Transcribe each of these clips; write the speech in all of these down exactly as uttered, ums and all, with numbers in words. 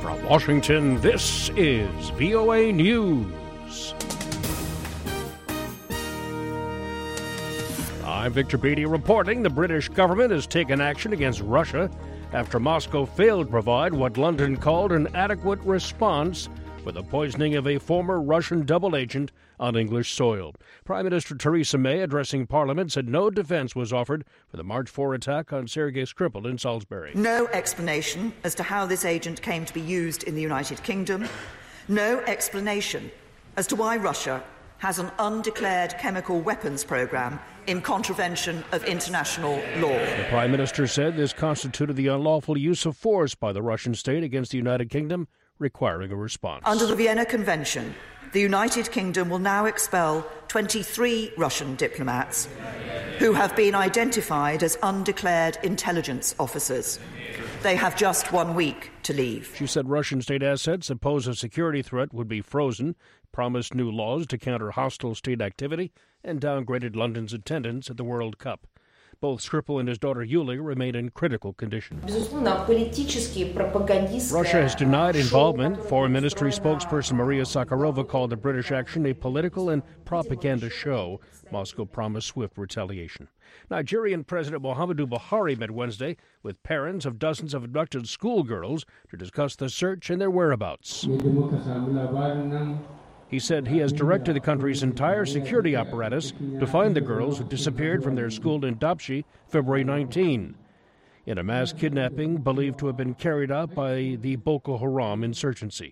From Washington, this is V O A News. I'm Victor Beattie reporting the British government has taken action against Russia after Moscow failed to provide what London called an adequate response for the poisoning of a former Russian double agent on English soil. Prime Minister Theresa May, addressing Parliament, said no defense was offered for the March fourth attack on Sergei Skripal in Salisbury. No explanation as to how this agent came to be used in the United Kingdom. No explanation as to why Russia has an undeclared chemical weapons program in contravention of international law. The Prime Minister said this constituted the unlawful use of force by the Russian state against the United Kingdom, requiring a response. Under the Vienna Convention, the United Kingdom will now expel twenty-three Russian diplomats who have been identified as undeclared intelligence officers. They have just one week to leave. She said Russian state assets that pose a security threat would be frozen, promised new laws to counter hostile state activity, and downgraded London's attendance at the World Cup. Both Skripal and his daughter Yulia remain in critical condition. Russia has denied involvement. Foreign Ministry spokesperson Maria Zakharova called the British action a political and propaganda show. Moscow promised swift retaliation. Nigerian President Muhammadu Buhari met Wednesday with parents of dozens of abducted schoolgirls to discuss the search and their whereabouts. He said he has directed the country's entire security apparatus to find the girls who disappeared from their school in Dapchi February nineteenth, in a mass kidnapping believed to have been carried out by the Boko Haram insurgency.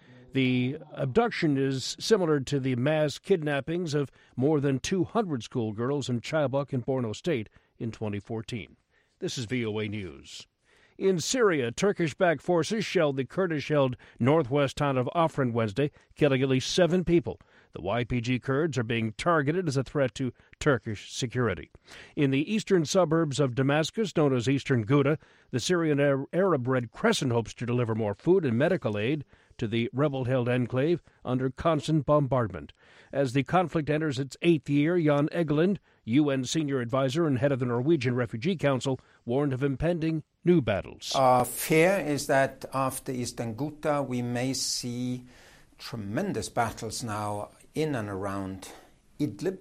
The abduction is similar to the mass kidnappings of more than two hundred schoolgirls in Chibok in Borno State in twenty fourteen. This is V O A News. In Syria, Turkish-backed forces shelled the Kurdish-held northwest town of Afrin Wednesday, killing at least seven people. The Y P G Kurds are being targeted as a threat to Turkish security. In the eastern suburbs of Damascus, known as Eastern Ghouta, the Syrian Arab Red Crescent hopes to deliver more food and medical aid to the rebel-held enclave under constant bombardment. As the conflict enters its eighth year, Jan Egeland, U N senior advisor and head of the Norwegian Refugee Council, warned of impending new battles. Our fear is that after Eastern Ghouta, we may see tremendous battles now in and around Idlib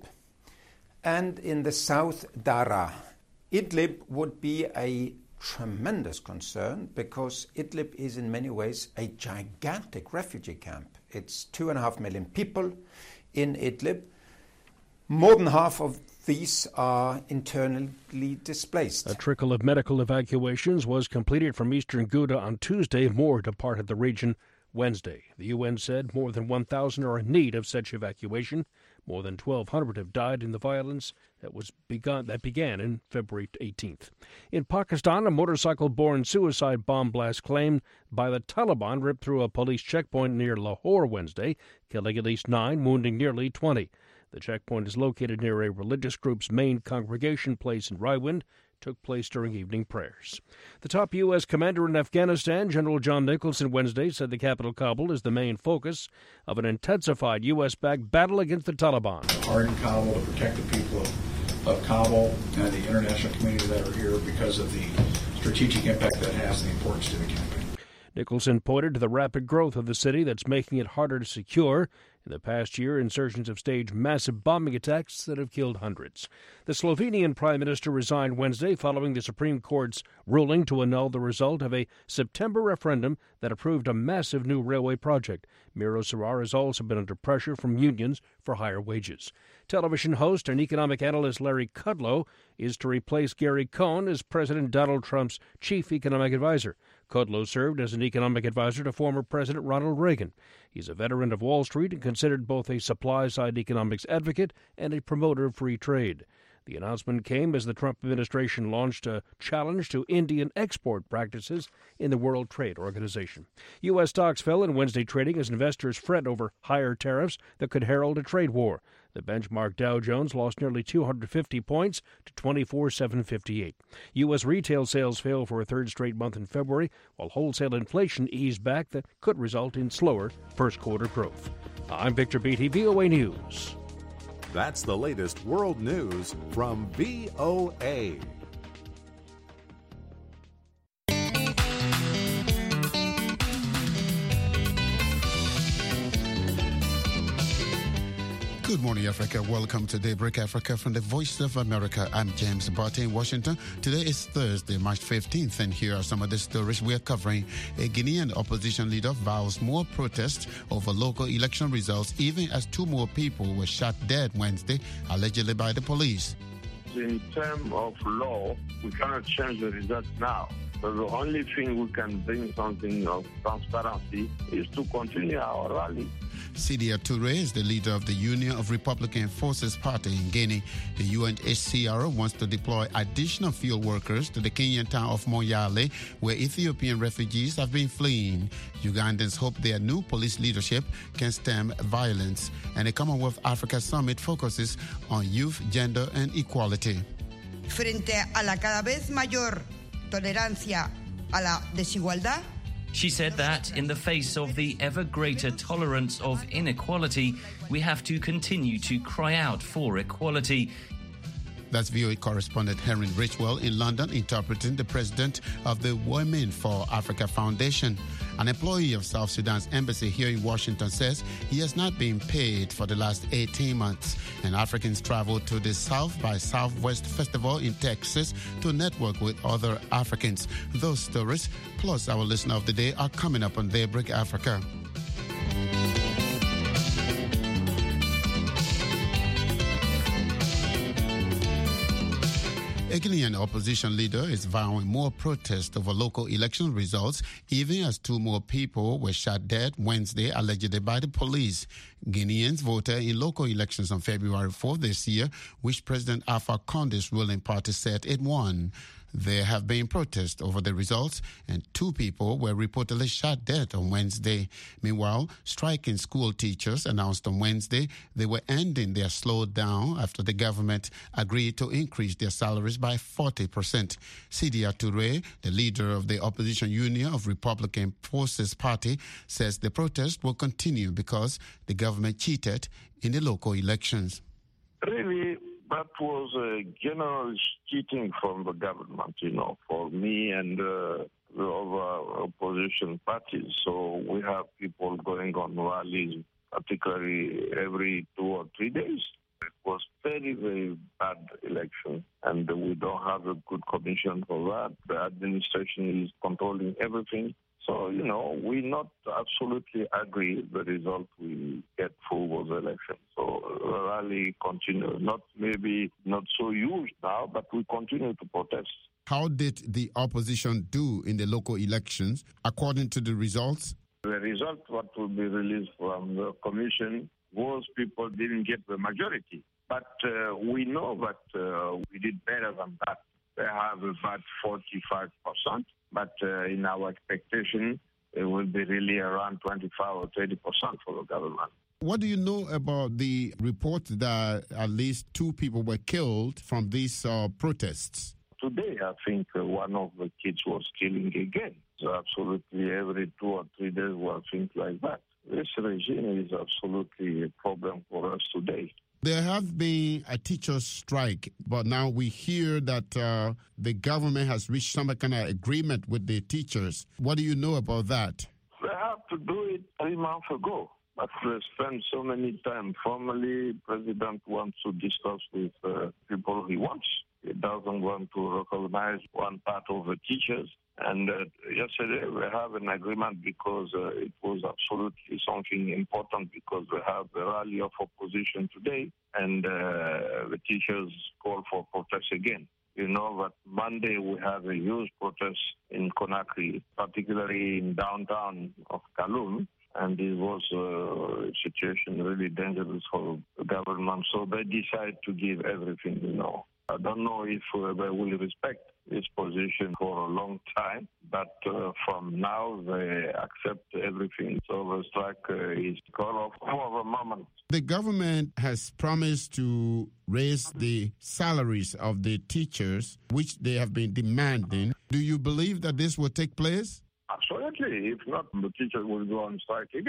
and in the south, Dara. Idlib would be a tremendous concern because Idlib is in many ways a gigantic refugee camp. It's two and a half million people in Idlib. More than half of these are internally displaced. A trickle of medical evacuations was completed from eastern Ghouta on Tuesday. More departed the region Wednesday. The U N said more than one thousand are in need of such evacuation. More than twelve hundred have died in the violence that was begun that began in February eighteenth. In Pakistan, a motorcycle-borne suicide bomb blast claimed by the Taliban ripped through a police checkpoint near Lahore Wednesday, killing at least nine, wounding nearly twenty. The checkpoint is located near a religious group's main congregation place in Raiwind. Took place during evening prayers. The top U S commander in Afghanistan, General John Nicholson, Wednesday said the capital, Kabul, is the main focus of an intensified U S-backed battle against the Taliban. Hard in Kabul to protect the people of, of Kabul and the international community that are here because of the strategic impact that has and the importance to the campaign. Nicholson pointed to the rapid growth of the city that's making it harder to secure. In the past year, insurgents have staged massive bombing attacks that have killed hundreds. The Slovenian Prime Minister resigned Wednesday following the Supreme Court's ruling to annul the result of a September referendum that approved a massive new railway project. Miro Cerar has also been under pressure from unions for higher wages. Television host and economic analyst Larry Kudlow is to replace Gary Cohn as President Donald Trump's chief economic advisor. Kudlow served as an economic advisor to former President Ronald Reagan. He's a veteran of Wall Street and considered both a supply-side economics advocate and a promoter of free trade. The announcement came as the Trump administration launched a challenge to Indian export practices in the World Trade Organization. U S stocks fell in Wednesday trading as investors fret over higher tariffs that could herald a trade war. The benchmark Dow Jones lost nearly two hundred fifty points to twenty-four thousand seven hundred fifty-eight. U S retail sales fell for a third straight month in February, while wholesale inflation eased back that could result in slower first-quarter growth. I'm Victor Beattie, V O A News. That's the latest world news from V O A. Good morning, Africa. Welcome to Daybreak Africa from the Voice of America. I'm James Barty in Washington. Today is Thursday, March fifteenth, and here are some of the stories we are covering. A Guinean opposition leader vows more protests over local election results, even as two more people were shot dead Wednesday, allegedly by the police. In terms of law, we cannot change the results now. So the only thing we can bring something of transparency is to continue our rally. Sidia Toure is the leader of the Union of Republican Forces Party in Guinea. The U N H C R wants to deploy additional field workers to the Kenyan town of Moyale, where Ethiopian refugees have been fleeing. Ugandans hope their new police leadership can stem violence. And the Commonwealth Africa Summit focuses on youth, gender, and equality. Frente a la cada vez mayor tolerancia a la desigualdad, she said that in the face of the ever greater tolerance of inequality, we have to continue to cry out for equality. That's V O A correspondent Henry Richwell in London interpreting the president of the Women for Africa Foundation. An employee of South Sudan's embassy here in Washington says he has not been paid for the last eighteen months. And Africans travel to the South by Southwest Festival in Texas to network with other Africans. Those stories, plus our listener of the day, are coming up on Daybreak Africa. A Guinean opposition leader is vowing more protest over local election results, even as two more people were shot dead Wednesday, allegedly by the police. Guineans voted in local elections on February fourth this year, which President Alpha Conde's ruling party said it won. There have been protests over the results, and two people were reportedly shot dead on Wednesday. Meanwhile, striking school teachers announced on Wednesday they were ending their slowdown after the government agreed to increase their salaries by forty percent. Sidia Toure, the leader of the opposition Union of Republican Forces Party, says the protest will continue because the government cheated in the local elections. Really, that was a general cheating from the government, you know, for me and uh, the other opposition parties. So we have people going on rallies, particularly every two or three days. It was very, very bad election, and we don't have a good commission for that. The administration is controlling everything. So, you know, we not absolutely agree the result we get for the election. So the rally continues, not maybe not so huge now, but we continue to protest. How did the opposition do in the local elections according to the results? The result, what will be released from the commission, most people didn't get the majority. But uh, we know that uh, we did better than that. They have about forty-five percent. But uh, in our expectation, it will be really around twenty-five or thirty percent for the government. What do you know about the report that at least two people were killed from these uh, protests? Today, I think uh, one of the kids was killing again. So absolutely every two or three days were things like that. This regime is absolutely a problem for us today. There have been a teacher's strike, but now we hear that uh, the government has reached some kind of agreement with the teachers. What do you know about that? They have to do it three months ago, but they spend so many time. Formally, President wants to discuss with uh, people he wants. He doesn't want to recognize one part of the teachers. And uh, yesterday we have an agreement because uh, it was absolutely something important because we have the rally of opposition today and uh, the teachers call for protest again. You know that Monday we have a huge protest in Conakry, particularly in downtown of Kaloum, and it was uh, a situation really dangerous for the government. So they decide to give everything, you know. I don't know if uh, they will respect this position for a long time, but uh, from now they accept everything. So the strike uh, is called off for the moment. The government has promised to raise the salaries of the teachers, which they have been demanding. Do you believe that this will take place? Absolutely. If not, the teachers will go on strike again.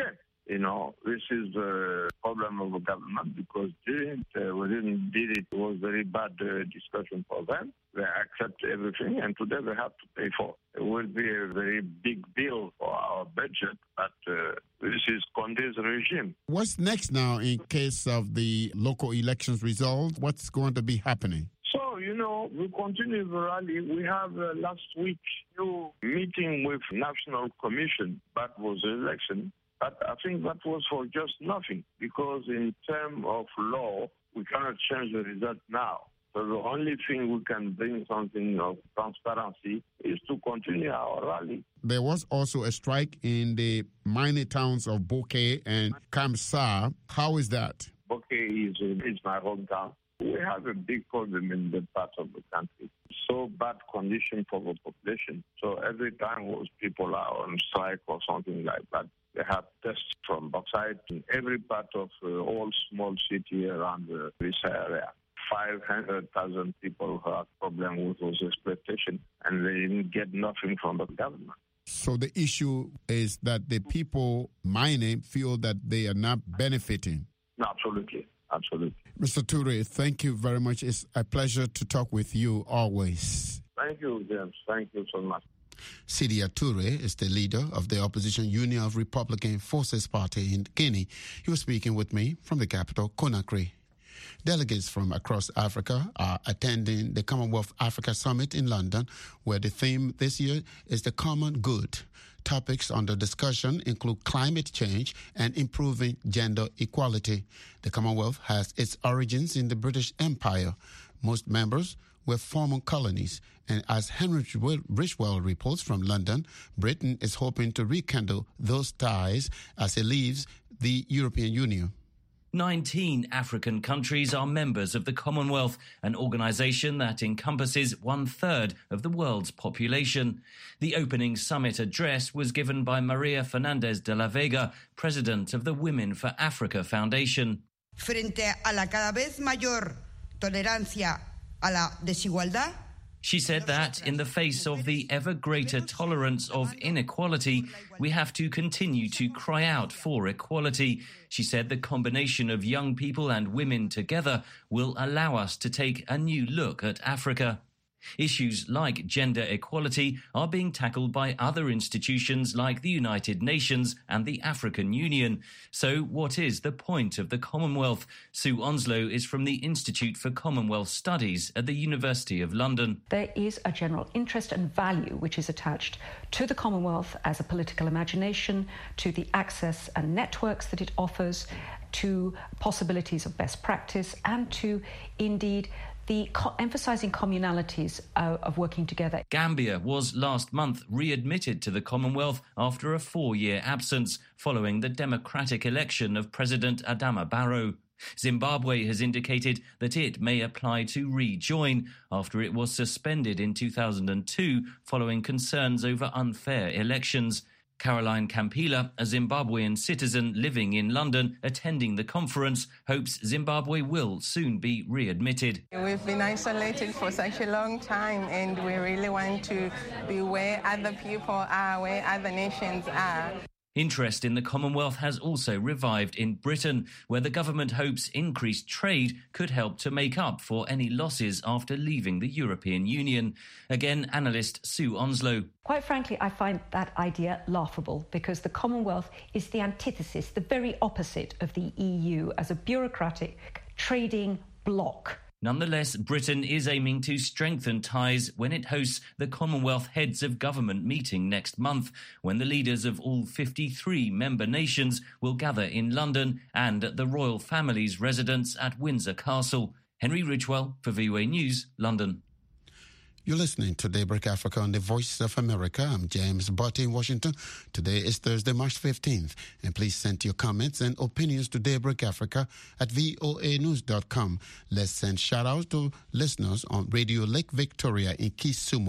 You know, this is the problem of the government because during uh, we didn't did it, it was very bad uh, discussion for them. They accept everything, and today they have to pay for it. It will be a very big bill for our budget, but uh, this is Condé's regime. What's next now in case of the local elections result? What's going to be happening? So, you know, we continue the rally. We have uh, last week new meeting with National Commission. That was the election. But I think that was for just nothing because in terms of law, we cannot change the result now. So the only thing we can bring something of transparency is to continue our rally. There was also a strike in the mining towns of Bokeh and Kamsa. How is that? Bokeh is, is my hometown. We have a big problem in the part of the country. So bad condition for the population. So every time those people are on strike or something like that, they have tests from bauxite in every part of the whole small city around the, this area. five hundred thousand people who have problem with those exploitation, and they didn't get nothing from the government. So the issue is that the people mining feel that they are not benefiting. Absolutely. Absolutely. Mister Toure, thank you very much. It's a pleasure to talk with you always. Thank you, James. Thank you so much. Sidia Toure is the leader of the opposition Union of Republican Forces Party in Guinea. He was speaking with me from the capital, Conakry. Delegates from across Africa are attending the Commonwealth Africa Summit in London, where the theme this year is the common good. Topics under discussion include climate change and improving gender equality. The Commonwealth has its origins in the British Empire. Most members were former colonies, and as Henry Richwell reports from London, Britain is hoping to rekindle those ties as it leaves the European Union. nineteen African countries are members of the Commonwealth, an organisation that encompasses one-third of the world's population. The opening summit address was given by Maria Fernandez de la Vega, president of the Women for Africa Foundation. Frente a la cada vez mayor tolerancia a la desigualdad, she said that in the face of the ever greater tolerance of inequality, we have to continue to cry out for equality. She said the combination of young people and women together will allow us to take a new look at Africa. Issues like gender equality are being tackled by other institutions like the United Nations and the African Union. So what is the point of the Commonwealth? Sue Onslow is from the Institute for Commonwealth Studies at the University of London. There is a general interest and value which is attached to the Commonwealth as a political imagination, to the access and networks that it offers, to possibilities of best practice, and to, indeed, the co- emphasising communalities uh, of working together. Gambia was last month readmitted to the Commonwealth after a four-year absence following the democratic election of President Adama Barrow. Zimbabwe has indicated that it may apply to rejoin after it was suspended in two thousand two following concerns over unfair elections. Caroline Campila, a Zimbabwean citizen living in London, attending the conference, hopes Zimbabwe will soon be readmitted. We've been isolated for such a long time, and we really want to be where other people are, where other nations are. Interest in the Commonwealth has also revived in Britain, where the government hopes increased trade could help to make up for any losses after leaving the European Union. Again, analyst Sue Onslow. Quite frankly, I find that idea laughable because the Commonwealth is the antithesis, the very opposite of the E U as a bureaucratic trading bloc. Nonetheless, Britain is aiming to strengthen ties when it hosts the Commonwealth Heads of Government meeting next month, when the leaders of all fifty-three member nations will gather in London and at the royal family's residence at Windsor Castle. Henry Ridgewell for V O A News, London. You're listening to Daybreak Africa on the Voice of America. I'm James Botti in Washington. Today is Thursday, March fifteenth. And please send your comments and opinions to Daybreak Africa at voa news dot com. Let's send shout-outs to listeners on Radio Lake Victoria in Kisumu,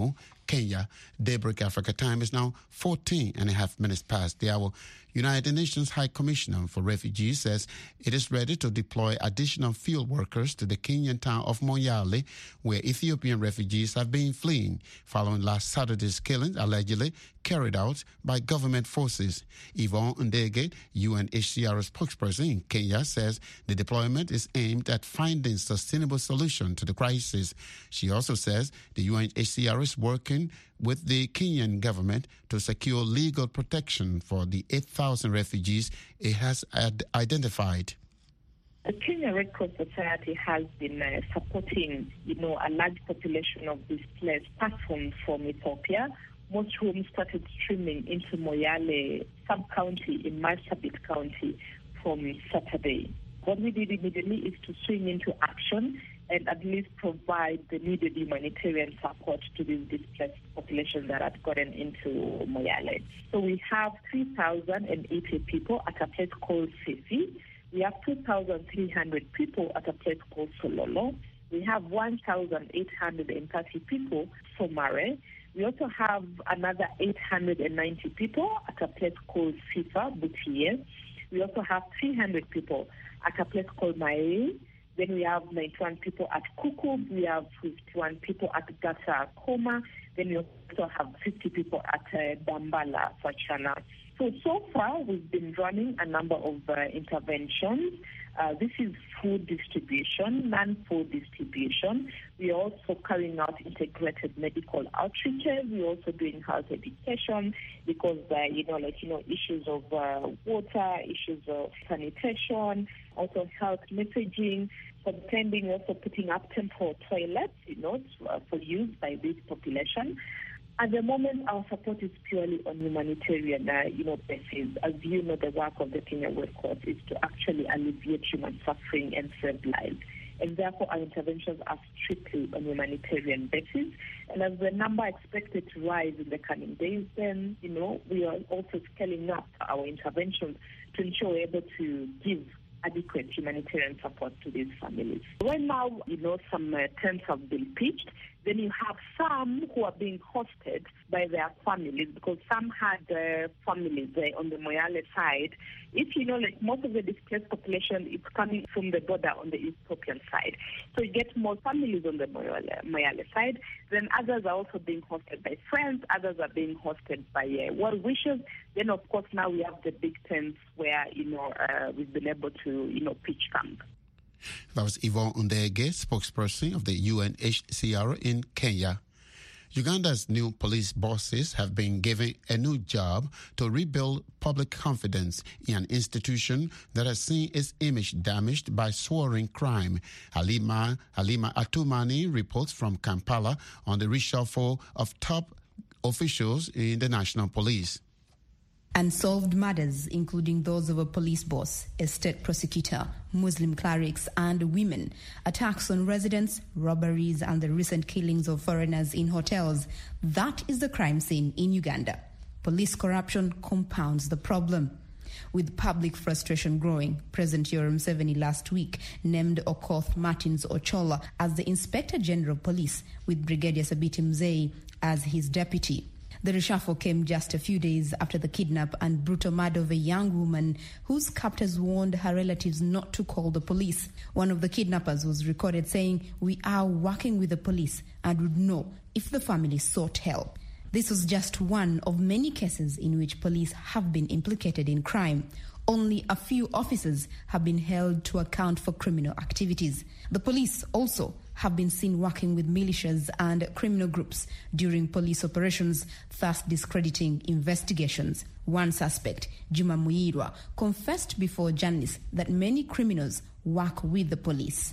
Kenya. Daybreak Africa time is now fourteen and a half minutes past the hour. United Nations High Commissioner for Refugees says it is ready to deploy additional field workers to the Kenyan town of Moyale, where Ethiopian refugees have been fleeing following last Saturday's killing allegedly carried out by government forces. Yvonne Ndege, U N H C R spokesperson in Kenya, says the deployment is aimed at finding sustainable solution to the crisis. She also says the U N H C R is working with the Kenyan government to secure legal protection for the eight thousand refugees it has ad- identified. The Kenya Red Cross Society has been uh, supporting, you know, a large population of displaced persons from Ethiopia, most whom started streaming into Moyale sub-county in Marsabit County from Saturday. What we did immediately is to swing into action and at least provide the needed humanitarian support to this displaced population that had gotten into Moyale. So we have three thousand eighty people at a place called Sisi. We have two thousand three hundred people at a place called Sololo. We have one thousand eight hundred thirty people Somare. We also have another eight hundred ninety people at a place called Sifa, Butie. We also have three hundred people at a place called Mae. Then we have ninety-one people at Kuku. We have fifty-one people at Gata Koma. Then we also have fifty people at uh, Dambala, Fachana. So, so far, we've been running a number of uh, interventions. Uh, this is food distribution, non-food distribution. We are also carrying out integrated medical outreaches. We're also doing health education because, uh, you know, like, you know, issues of uh, water, issues of sanitation, also health messaging. For the time being, also putting up temporary toilets, you know, for use by this population. At the moment, our support is purely on humanitarian, uh, you know, basis. As you know, the work of the Kenya Red Cross is to actually alleviate human suffering and save lives. And therefore, our interventions are strictly on humanitarian basis. And as the number expected to rise in the coming days, then, you know, we are also scaling up our interventions to ensure we're able to give adequate humanitarian support to these families. Right now, you know, some uh, tents have been pitched. Then you have some who are being hosted by their families because some had uh, families uh, on the Moyale side. If you know, like most of the displaced population is coming from the border on the Ethiopian side. So you get more families on the Moyale, Moyale side. Then others are also being hosted by friends. Others are being hosted by uh, well-wishers. Then, of course, now we have the big tents where, you know, uh, we've been able to, you know, pitch camp. That was Yvonne Ndege, spokesperson of the U N H C R in Kenya. Uganda's new police bosses have been given a new job to rebuild public confidence in an institution that has seen its image damaged by soaring crime. Halima, Halima Atumani reports from Kampala on the reshuffle of top officials in the National Police. Unsolved murders, including those of a police boss, a state prosecutor, Muslim clerics and women, attacks on residents, robberies and the recent killings of foreigners in hotels. That is the crime scene in Uganda. Police corruption compounds the problem. With public frustration growing, President Yoweri Museveni last week named Okoth Martins Ochola as the Inspector General of Police, with Brigadier Sabiti Mzee as his deputy. The reshuffle came just a few days after the kidnap and brutal murder of a young woman whose captors warned her relatives not to call the police. One of the kidnappers was recorded saying, "We are working with the police and would know if the family sought help." This was just one of many cases in which police have been implicated in crime. Only a few officers have been held to account for criminal activities. The police also have been seen working with militias and criminal groups during police operations, thus discrediting investigations. One suspect, Juma Muirwa, confessed before journalists that many criminals work with the police.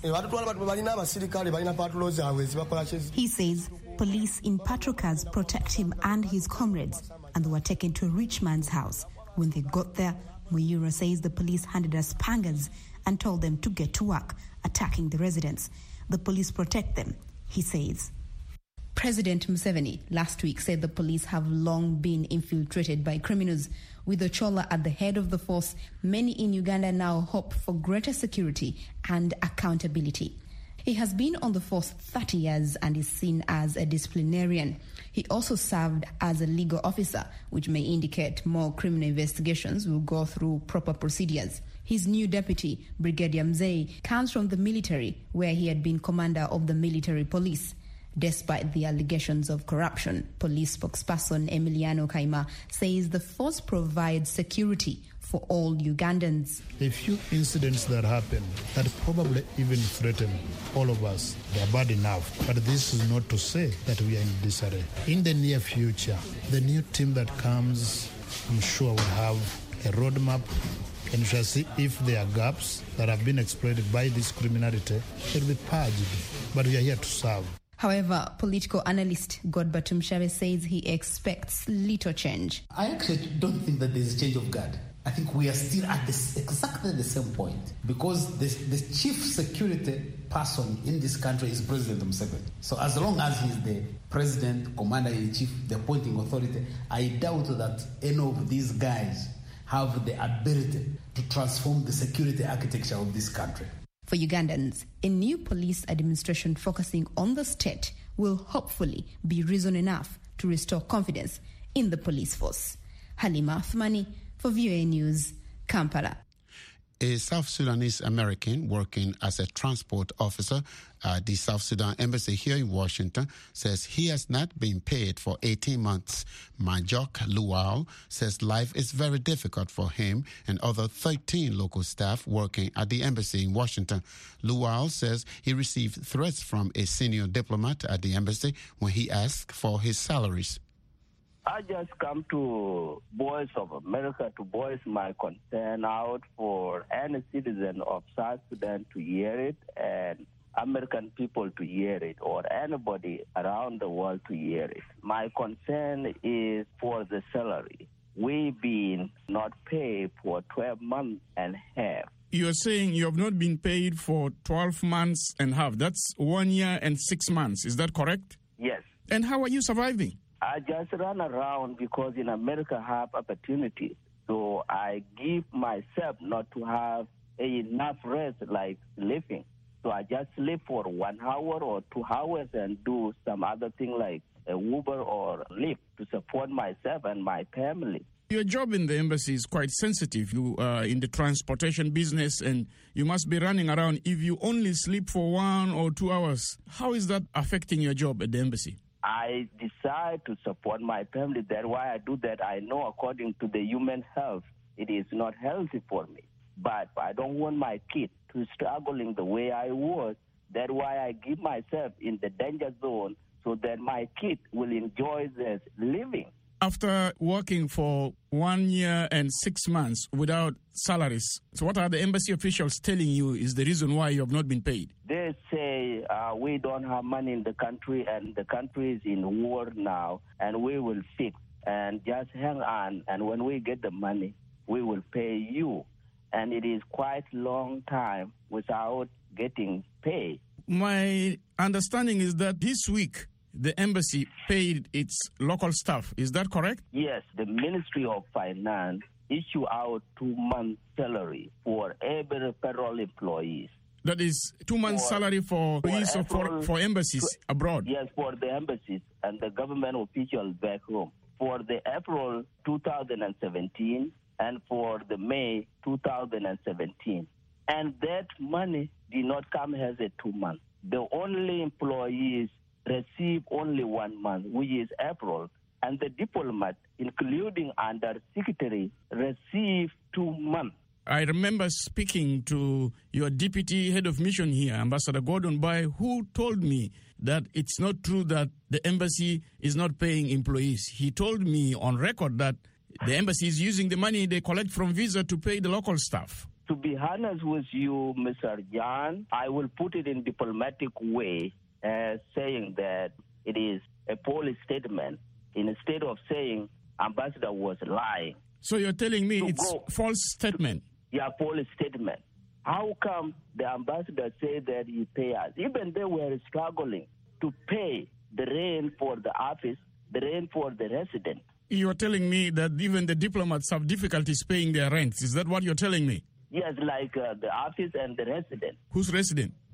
He says police in patrol cars protect him and his comrades, and they were taken to a rich man's house. When they got there, Muirwa says the police handed us pangas and told them to get to work, attacking the residents. The police protect them, he says. President Museveni last week said the police have long been infiltrated by criminals. With Ochola at the head of the force, many in Uganda now hope for greater security and accountability. He has been on the force thirty years and is seen as a disciplinarian. He also served as a legal officer, which may indicate more criminal investigations will go through proper procedures. His new deputy, Brigadier Mzee, comes from the military, where he had been commander of the military police. Despite the allegations of corruption, police spokesperson Emiliano Kaima says the force provides security for all Ugandans. A few incidents that happen that probably even threaten all of us, they are bad enough. But this is not to say that we are in disarray. In the near future, the new team that comes, I'm sure, will have a roadmap, and we shall see if there are gaps that have been exploited by this criminality. It will be purged, but we are here to serve. However, political analyst Godber Tumshave says he expects little change. I actually don't think that there's a change of guard. I think we are still at this, exactly the same point, because the, the chief security person in this country is President Museveni. So as long as he's the president, commander-in-chief, the appointing authority, I doubt that any of these guys have the ability to transform the security architecture of this country. For Ugandans, a new police administration focusing on the state will hopefully be reason enough to restore confidence in the police force. Halima Athmani for V O A News, Kampala. A South Sudanese American working as a transport officer at the South Sudan Embassy here in Washington says he has not been paid for eighteen months. Majok Lual says life is very difficult for him and other thirteen local staff working at the embassy in Washington. Lual says he received threats from a senior diplomat at the embassy when he asked for his salaries. I just come to Voice of America to voice my concern out for any citizen of South Sudan to hear it and American people to hear it, or anybody around the world to hear it. My concern is for the salary. We've been not paid for twelve months and a half. You're saying you have not been paid for twelve months and a half. That's one year and six months. Is that correct? Yes. And how are you surviving? I just run around because in America I have opportunities. So I give myself not to have enough rest like sleeping. So I just sleep for one hour or two hours and do some other thing like a Uber or Lyft to support myself and my family. Your job in the embassy is quite sensitive. You are in the transportation business and you must be running around. If you only sleep for one or two hours, how is that affecting your job at the embassy? I decide to support my family. That's why I do that. I know according to the human health, it is not healthy for me. But I don't want my kid to struggling the way I was. That's why I give myself in the danger zone so that my kid will enjoy this living. After working for one year and six months without salaries, so what are the embassy officials telling you is the reason why you have not been paid? They say uh, we don't have money in the country and the country is in war now and we will fix and just hang on, and when we get the money, we will pay you. And it is quite a long time without getting paid. My understanding is that this week, the embassy paid its local staff. Is that correct? Yes, the Ministry of Finance issue out two months' salary for every federal employees. That is two months' for, salary for police or for, for embassies to, abroad? Yes, for the embassies and the government officials back home. For the April two thousand seventeen and for the May two thousand seventeen. And that money did not come as a two months. The only employees receive only one month, which is April, and the diplomat, including under secretary, receive two months. I remember speaking to your deputy head of mission here, Ambassador Gordon Bai, who told me that it's not true that the embassy is not paying employees. He told me on record that the embassy is using the money they collect from Visa to pay the local staff. To be honest with you, Mister John, I will put it in diplomatic way, as saying that it is a police statement instead of saying ambassador was lying. So you're telling me it's a false statement? Yeah, police statement. How come the ambassador say that he pay us? Even they were struggling to pay the rent for the office, the rent for the resident. You're telling me that even the diplomats have difficulties paying their rents. Is that what you're telling me? Yes, like uh, the office and the resident. Who's resident?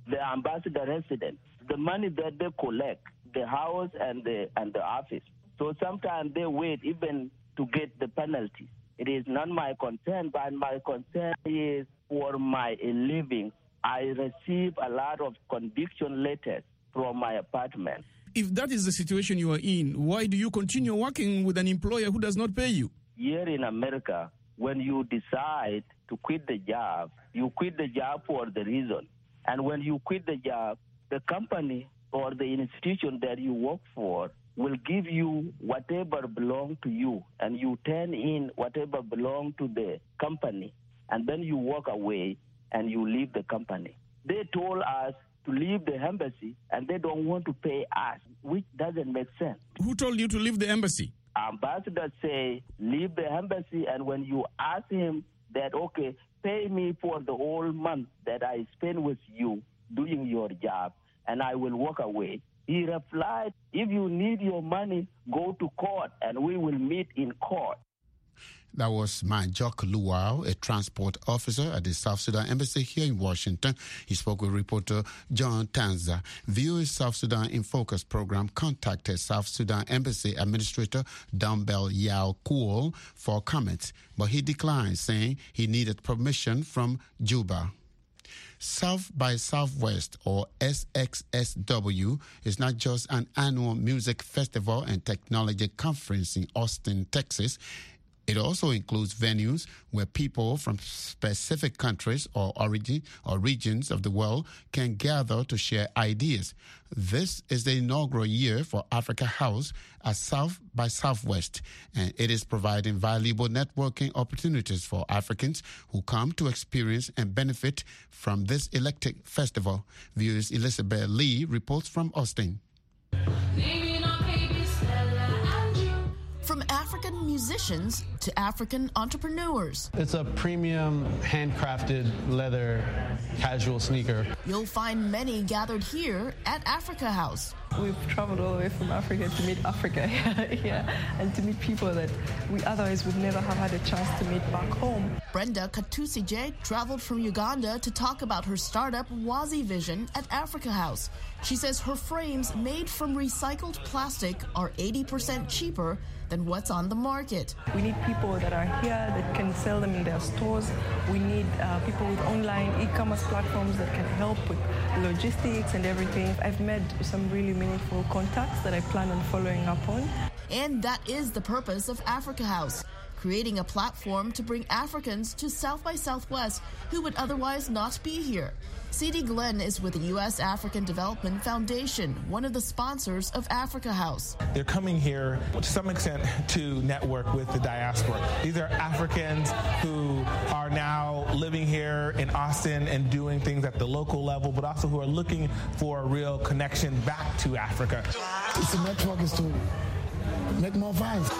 the ambassador residence, the money that they collect, the house and the and the office. So sometimes they wait even to get the penalty. It is not my concern, but my concern is for my living. I receive a lot of conviction letters from my apartment. If that is the situation you are in, why do you continue working with an employer who does not pay you? Here in America, when you decide to quit the job, you quit the job for the reason. And when you quit the job, the company or the institution that you work for will give you whatever belongs to you, and you turn in whatever belongs to the company, and then you walk away and you leave the company. They told us to leave the embassy, and they don't want to pay us, which doesn't make sense. Who told you to leave the embassy? Ambassador say, leave the embassy, and when you ask him that, okay, pay me for the whole month that I spend with you doing your job, and I will walk away. He replied, if you need your money, go to court, and we will meet in court. That was Manjok Luau, a transport officer at the South Sudan Embassy here in Washington. He spoke with reporter John Tanza. V O A's South Sudan in Focus program contacted South Sudan Embassy Administrator Dumbell Yao Kuol for comments, but he declined, saying he needed permission from Juba. South by Southwest, or S X S W, is not just an annual music festival and technology conference in Austin, Texas. It also includes venues where people from specific countries or origin or regions of the world can gather to share ideas. This is the inaugural year for Africa House at South by Southwest, and it is providing valuable networking opportunities for Africans who come to experience and benefit from this eclectic festival. V O A's Elizabeth Lee reports from Austin. From African musicians to African entrepreneurs. It's a premium, handcrafted leather casual sneaker. You'll find many gathered here at Africa House. We've traveled all the way from Africa to meet Africa, yeah, and to meet people that we otherwise would never have had a chance to meet back home. Brenda Katusije traveled from Uganda to talk about her startup Wazi Vision at Africa House. She says her frames made from recycled plastic are eighty percent cheaper than what's on the market. We need people that are here that can sell them in their stores. We need uh, people with online e-commerce platforms that can help with logistics and everything. I've made some really meaningful contacts that I plan on following up on. And that is the purpose of Africa House, creating a platform to bring Africans to South by Southwest who would otherwise not be here. C D Glenn is with the U S African Development Foundation, one of the sponsors of Africa House. They're coming here to some extent to network with the diaspora. These are Africans who are now living here in Austin and doing things at the local level, but also who are looking for a real connection back to Africa. The network is to make more vibes.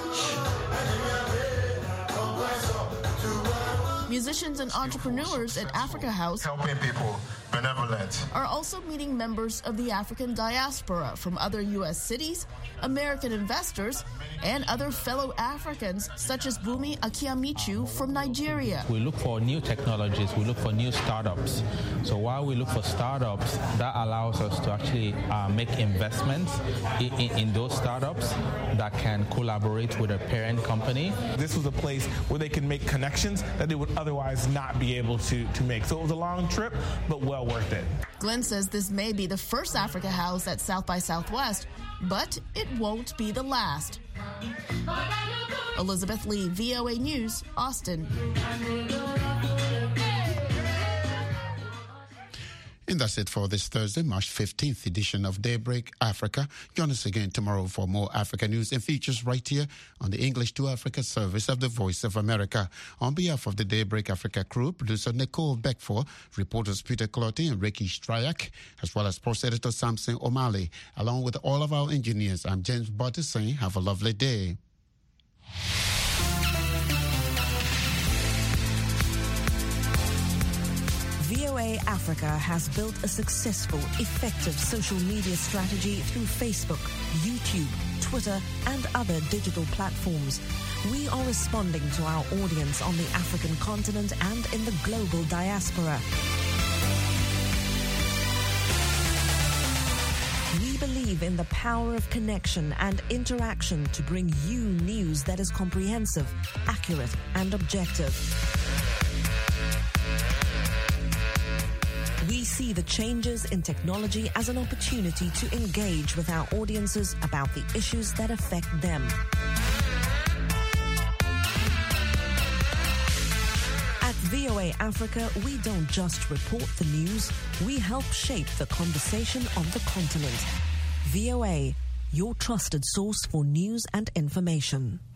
Musicians and entrepreneurs at Africa House helping people, benevolent, are also meeting members of the African diaspora from other U S cities, American investors, and other fellow Africans such as Bumi Akiamichu from Nigeria. We look for new technologies, we look for new startups. So while we look for startups, that allows us to actually uh, make investments in, in, in those startups that can collaborate with a parent company. This was a place where they can make connections that they would otherwise not be able to, to make. So it was a long trip, but well worth it. Glenn says this may be the first Africa House at South by Southwest, but it won't be the last. Elizabeth Lee, V O A News, Austin. And that's it for this Thursday, March fifteenth edition of Daybreak Africa. Join us again tomorrow for more Africa news and features right here on the English to Africa service of the Voice of America. On behalf of the Daybreak Africa crew, producer Nicole Beckford, reporters Peter Clotti and Ricky Stryak, as well as sports editor Samson O'Malley, along with all of our engineers, I'm James Butter saying have a lovely day. V O A Africa has built a successful, effective social media strategy through Facebook, YouTube, Twitter, and other digital platforms. We are responding to our audience on the African continent and in the global diaspora. in the power of connection and interaction to bring you news that is comprehensive, accurate, and objective. We see the changes in technology as an opportunity to engage with our audiences about the issues that affect them. At V O A Africa, we don't just report the news, we help shape the conversation on the continent. V O A, your trusted source for news and information.